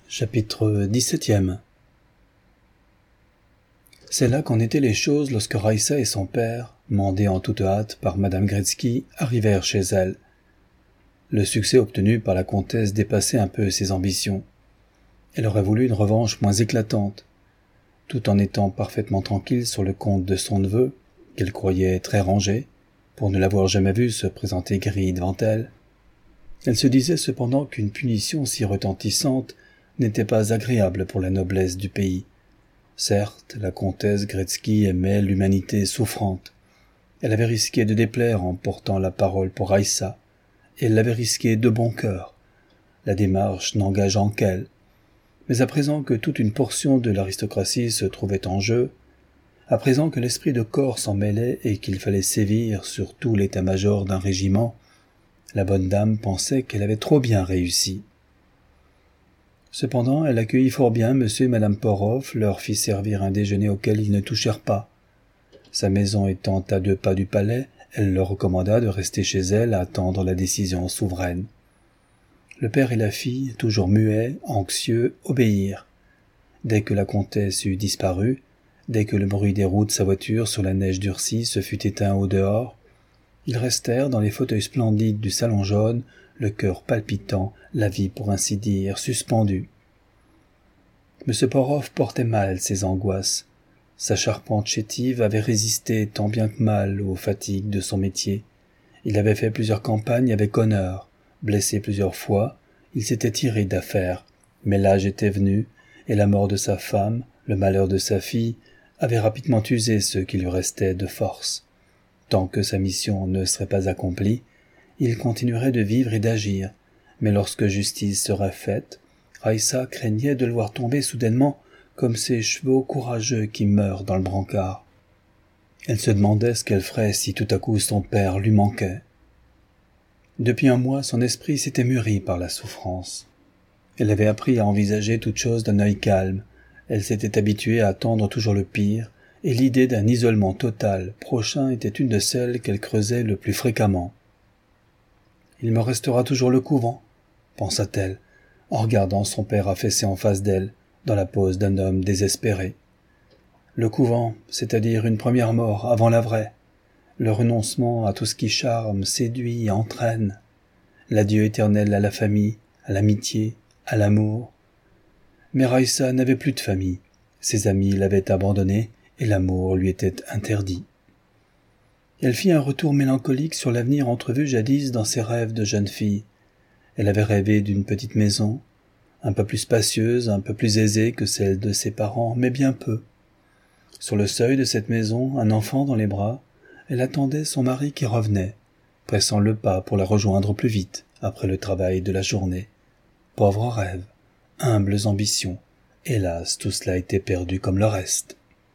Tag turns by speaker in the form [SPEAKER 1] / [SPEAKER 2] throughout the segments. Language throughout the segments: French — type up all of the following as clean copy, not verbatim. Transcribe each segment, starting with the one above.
[SPEAKER 1] Chapitre 17. C'est là qu'en étaient les choses lorsque Raïssa et son père, mandés en toute hâte par madame Gretzky, arrivèrent chez elle. Le succès obtenu par la comtesse dépassait un peu ses ambitions. Elle aurait voulu une revanche moins éclatante. Tout en étant parfaitement tranquille sur le compte de son neveu, qu'elle croyait très rangé, pour ne l'avoir jamais vu se présenter gris devant elle, elle se disait cependant qu'une punition si retentissante n'était pas agréable pour la noblesse du pays. Certes, la comtesse Gretzky aimait l'humanité souffrante. Elle avait risqué de déplaire en portant la parole pour Raïssa, et elle l'avait risqué de bon cœur, la démarche n'engageant qu'elle. Mais à présent que toute une portion de l'aristocratie se trouvait en jeu, à présent que l'esprit de corps s'en mêlait et qu'il fallait sévir sur tout l'état-major d'un régiment, la bonne dame pensait qu'elle avait trop bien réussi. Cependant, elle accueillit fort bien M. et Mme Porov, leur fit servir un déjeuner auquel ils ne touchèrent pas. Sa maison étant à 2 pas du palais, elle leur recommanda de rester chez elle à attendre la décision souveraine. Le père et la fille, toujours muets, anxieux, obéirent. Dès que la comtesse eut disparu, dès que le bruit des roues de sa voiture sur la neige durcie se fut éteint au dehors, ils restèrent dans les fauteuils splendides du salon jaune, le cœur palpitant, la vie pour ainsi dire suspendue. M. Porov portait mal ses angoisses. Sa charpente chétive avait résisté tant bien que mal aux fatigues de son métier. Il avait fait plusieurs campagnes avec honneur, blessé plusieurs fois, il s'était tiré d'affaire, mais l'âge était venu, et la mort de sa femme, le malheur de sa fille, avaient rapidement usé ce qui lui restait de force. Tant que sa mission ne serait pas accomplie, il continuerait de vivre et d'agir, mais lorsque justice serait faite, Raïssa craignait de le voir tomber soudainement comme ces chevaux courageux qui meurent dans le brancard. Elle se demandait ce qu'elle ferait si tout à coup son père lui manquait. Depuis un mois, son esprit s'était mûri par la souffrance. Elle avait appris à envisager toute chose d'un œil calme, elle s'était habituée à attendre toujours le pire, et l'idée d'un isolement total, prochain, était une de celles qu'elle creusait le plus fréquemment. « Il me restera toujours le couvent », pensa-t-elle, en regardant son père affaissé en face d'elle, dans la pose d'un homme désespéré. Le couvent, c'est-à-dire une première mort avant la vraie, le renoncement à tout ce qui charme, séduit et entraîne, l'adieu éternel à la famille, à l'amitié, à l'amour. Mais Raïssa n'avait plus de famille, ses amis l'avaient abandonnée et l'amour lui était interdit. Elle fit un retour mélancolique sur l'avenir entrevu jadis dans ses rêves de jeune fille. Elle avait rêvé d'une petite maison, un peu plus spacieuse, un peu plus aisée que celle de ses parents, mais bien peu. Sur le seuil de cette maison, un enfant dans les bras, elle attendait son mari qui revenait, pressant le pas pour la rejoindre plus vite après le travail de la journée. Pauvres rêves, humbles ambitions, hélas, tout cela était perdu comme le reste.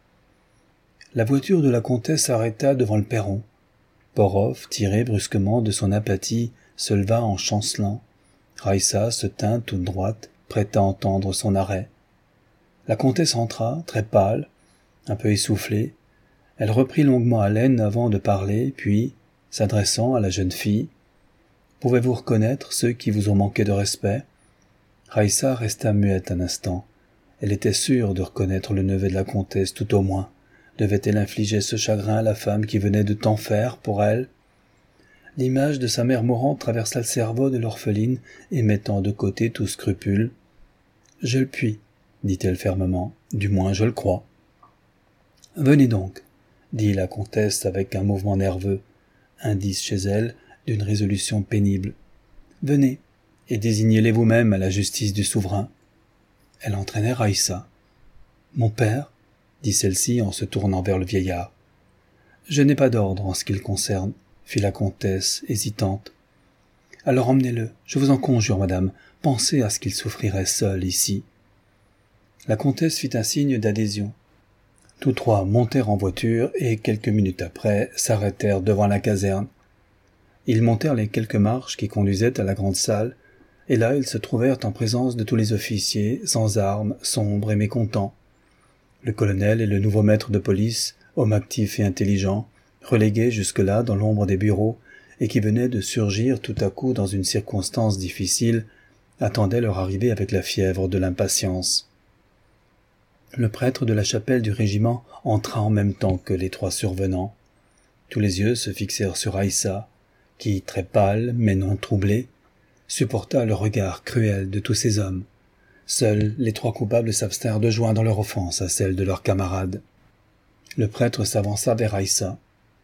[SPEAKER 1] La voiture de la comtesse s'arrêta devant le perron. Porov, tiré brusquement de son apathie, se leva en chancelant. Raïssa se tint toute droite, prête à entendre son arrêt. La comtesse entra, très pâle, un peu essoufflée. Elle reprit longuement haleine avant de parler, puis, s'adressant à la jeune fille, « Pouvez-vous reconnaître ceux qui vous ont manqué de respect ?» Raïssa resta muette un instant. Elle était sûre de reconnaître le neveu de la comtesse tout au moins. Devait-elle infliger ce chagrin à la femme qui venait de tant faire pour elle? L'image de sa mère mourante traversa le cerveau de l'orpheline et mettant de côté tout scrupule. « Je le puis, » dit-elle fermement, « du moins je le crois. »« Venez donc, » dit la comtesse avec un mouvement nerveux, indice chez elle d'une résolution pénible. « Venez, et désignez-les vous-même à la justice du souverain. » Elle entraînait Raïssa. « Mon père ?» dit celle-ci en se tournant vers le vieillard. « Je n'ai pas d'ordre en ce qui le concerne, » fit la comtesse, hésitante. « Alors emmenez-le, je vous en conjure, madame, pensez à ce qu'il souffrirait seul ici. » La comtesse fit un signe d'adhésion. Tous trois montèrent en voiture et, quelques minutes après, s'arrêtèrent devant la caserne. Ils montèrent les quelques marches qui conduisaient à la grande salle, et là ils se trouvèrent en présence de tous les officiers, sans armes, sombres et mécontents. Le colonel et le nouveau maître de police, homme actif et intelligent, relégués jusque-là dans l'ombre des bureaux et qui venait de surgir tout à coup dans une circonstance difficile, attendaient leur arrivée avec la fièvre de l'impatience. Le prêtre de la chapelle du régiment entra en même temps que les 3 survenants. Tous les yeux se fixèrent sur Aïssa, qui, très pâle mais non troublée, supporta le regard cruel de tous ces hommes. Seuls les 3 coupables s'abstinrent de joindre leur offense à celle de leurs camarades. Le prêtre s'avança vers Aïssa.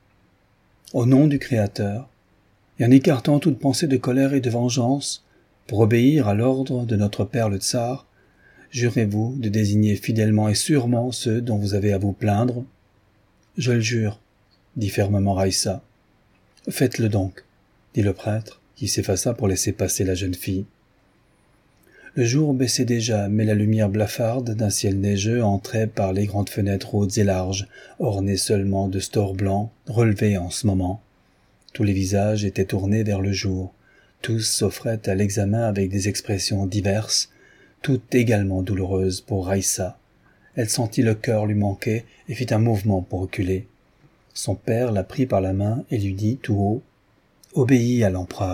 [SPEAKER 1] « Au nom du Créateur, et en écartant toute pensée de colère et de vengeance, pour obéir à l'ordre de notre père le tsar, jurez-vous de désigner fidèlement et sûrement ceux dont vous avez à vous plaindre ?»« Je le jure, » dit fermement Aïssa. « Faites-le donc, » dit le prêtre, qui s'effaça pour laisser passer la jeune fille. Le jour baissait déjà, mais la lumière blafarde d'un ciel neigeux entrait par les grandes fenêtres hautes et larges, ornées seulement de stores blancs, relevés en ce moment. Tous les visages étaient tournés vers le jour. Tous s'offraient à l'examen avec des expressions diverses, toutes également douloureuses pour Aïssa. Elle sentit le cœur lui manquer et fit un mouvement pour reculer. Son père la prit par la main et lui dit tout haut « Obéis à l'empereur ».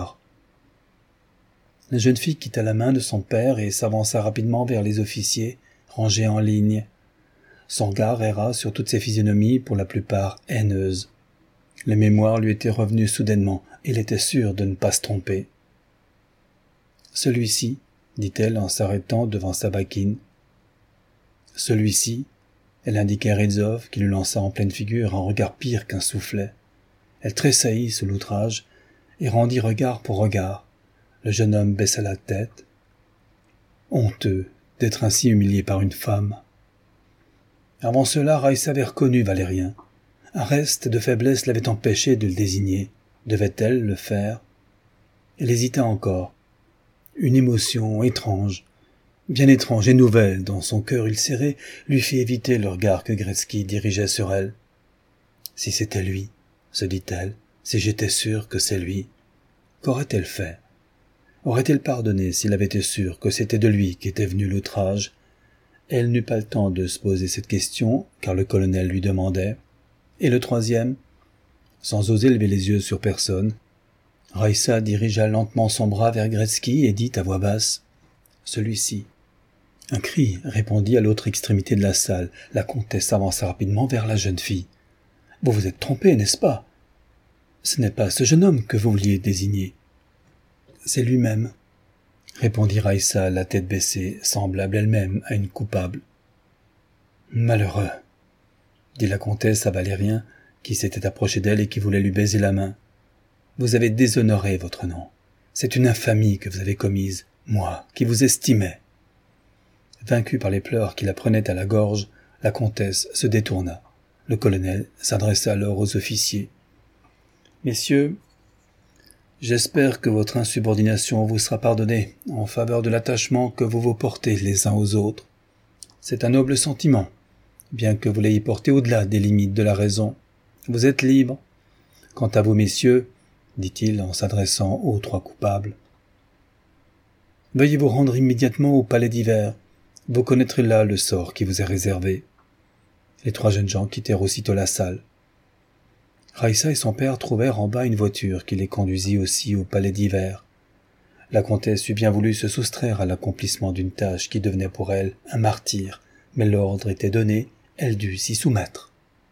[SPEAKER 1] La jeune fille quitta la main de son père et s'avança rapidement vers les officiers, rangés en ligne. Son regard erra sur toutes ces physionomies, pour la plupart haineuses. La mémoire lui était revenue soudainement, et il était sûr de ne pas se tromper. « Celui-ci, » dit-elle en s'arrêtant devant Sabakine. « Celui-ci » elle indiquait Rizov, qui lui lança en pleine figure un regard pire qu'un soufflet. Elle tressaillit sous l'outrage, et rendit regard pour regard. Le jeune homme baissa la tête. Honteux d'être ainsi humilié par une femme. Avant cela, Raïssa avait reconnu Valérien. Un reste de faiblesse l'avait empêché de le désigner. Devait-elle le faire? Elle hésita encore. Une émotion étrange, bien étrange et nouvelle, dans son cœur ulcéré, lui fit éviter le regard que Gretzky dirigeait sur elle. « Si c'était lui, » se dit-elle, « si j'étais sûre que c'est lui, qu'aurait-elle fait? Aurait-elle pardonné s'il avait été sûr que c'était de lui qu'était venu l'outrage? Elle n'eut pas le temps de se poser cette question, car le colonel lui demandait. Et le troisième? Sans oser lever les yeux sur personne, Raïssa dirigea lentement son bras vers Gretzky et dit à voix basse « Celui-ci ». Un cri répondit à l'autre extrémité de la salle. La comtesse avança rapidement vers la jeune fille. « Vous vous êtes trompée, n'est-ce pas? Ce n'est pas ce jeune homme que vous vouliez désigner. » « C'est lui-même, » répondit Raïssa, la tête baissée, semblable elle-même à une coupable. « Malheureux, » dit la comtesse à Valérien, qui s'était approché d'elle et qui voulait lui baiser la main. « Vous avez déshonoré votre nom. C'est une infamie que vous avez commise, moi, qui vous estimais. » Vaincue par les pleurs qui la prenaient à la gorge, la comtesse se détourna. Le colonel s'adressa alors aux officiers. « Messieurs, j'espère que votre insubordination vous sera pardonnée en faveur de l'attachement que vous vous portez les uns aux autres. C'est un noble sentiment, bien que vous l'ayez porté au-delà des limites de la raison. Vous êtes libres. Quant à vous, messieurs, dit-il en s'adressant aux 3 coupables, veuillez vous rendre immédiatement au palais d'hiver. Vous connaîtrez là le sort qui vous est réservé. » Les 3 jeunes gens quittèrent aussitôt la salle. Raïssa et son père trouvèrent en bas une voiture qui les conduisit aussi au palais d'hiver. La comtesse eût bien voulu se soustraire à l'accomplissement d'une tâche qui devenait pour elle un martyre, mais l'ordre était donné, elle dut s'y soumettre.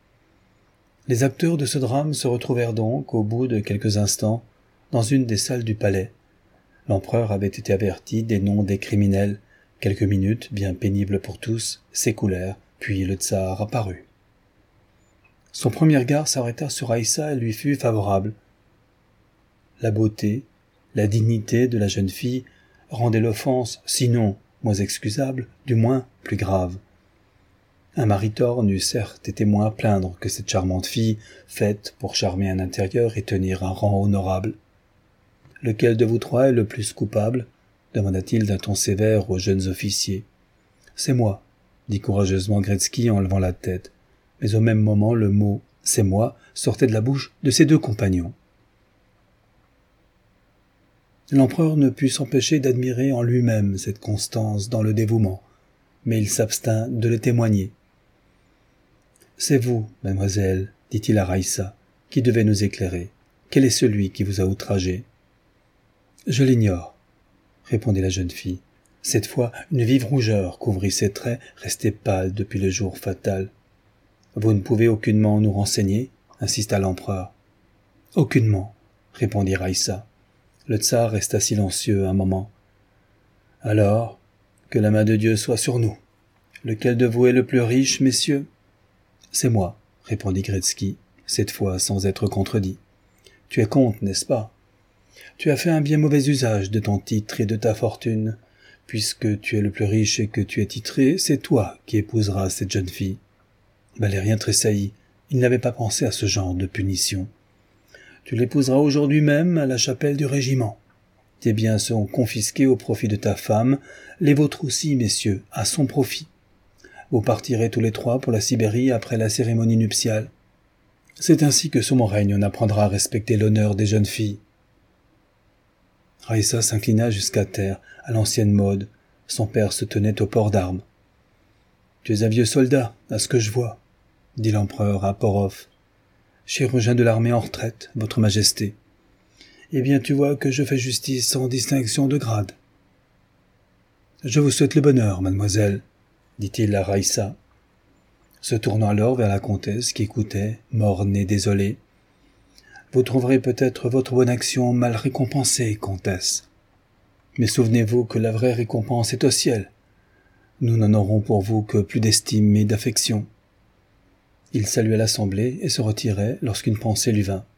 [SPEAKER 1] Les acteurs de ce drame se retrouvèrent donc, au bout de quelques instants, dans une des salles du palais. L'empereur avait été averti des noms des criminels. Quelques minutes, bien pénibles pour tous, s'écoulèrent, puis le tsar apparut. Son premier regard s'arrêta sur Aïssa et lui fut favorable. La beauté, la dignité de la jeune fille rendaient l'offense, sinon moins excusable, du moins plus grave. Un Maritor n'eût certes été moins à plaindre que cette charmante fille, faite pour charmer un intérieur et tenir un rang honorable. « Lequel de vous 3 est le plus coupable ?» demanda-t-il d'un ton sévère aux jeunes officiers. « C'est moi », dit courageusement Gretzky en levant la tête. Mais au même moment, le mot « c'est moi » sortait de la bouche de ses 2 compagnons. L'empereur ne put s'empêcher d'admirer en lui-même cette constance dans le dévouement, mais il s'abstint de le témoigner. « C'est vous, mademoiselle, dit-il à Raïssa, qui devez nous éclairer. Quel est celui qui vous a outragé ?»« Je l'ignore, » répondit la jeune fille. Cette fois, une vive rougeur couvrit ses traits, restés pâles depuis le jour fatal. « Vous ne pouvez aucunement nous renseigner ?» insista l'empereur. « Aucunement, » répondit Raïssa. Le tsar resta silencieux un moment. « Alors, que la main de Dieu soit sur nous. Lequel de vous est le plus riche, messieurs ?»« C'est moi, » répondit Gretzky, cette fois sans être contredit. « Tu es comte, n'est-ce pas? Tu as fait un bien mauvais usage de ton titre et de ta fortune. Puisque tu es le plus riche et que tu es titré, c'est toi qui épouseras cette jeune fille. » Valérien tressaillit. Il n'avait pas pensé à ce genre de punition. « Tu l'épouseras aujourd'hui même à la chapelle du régiment. Tes biens seront confisqués au profit de ta femme, les vôtres aussi, messieurs, à son profit. Vous partirez tous les trois pour la Sibérie après la cérémonie nuptiale. C'est ainsi que sous mon règne on apprendra à respecter l'honneur des jeunes filles. » Raïssa s'inclina jusqu'à terre, à l'ancienne mode. Son père se tenait au port d'armes. « Tu es un vieux soldat, à ce que je vois, » dit l'empereur à Porov. « Chirurgien de l'armée en retraite, votre majesté. Eh bien, tu vois que je fais justice sans distinction de grade. »« Je vous souhaite le bonheur, mademoiselle, » dit-il à Raïssa, se tournant alors vers la comtesse qui écoutait, morne et désolée. « Vous trouverez peut-être votre bonne action mal récompensée, comtesse. Mais souvenez-vous que la vraie récompense est au ciel. Nous n'en aurons pour vous que plus d'estime et d'affection. » Il salua l'assemblée et se retirait lorsqu'une pensée lui vint.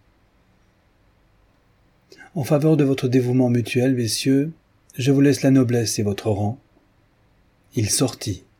[SPEAKER 1] « En faveur de votre dévouement mutuel, messieurs, je vous laisse la noblesse et votre rang. » Il sortit,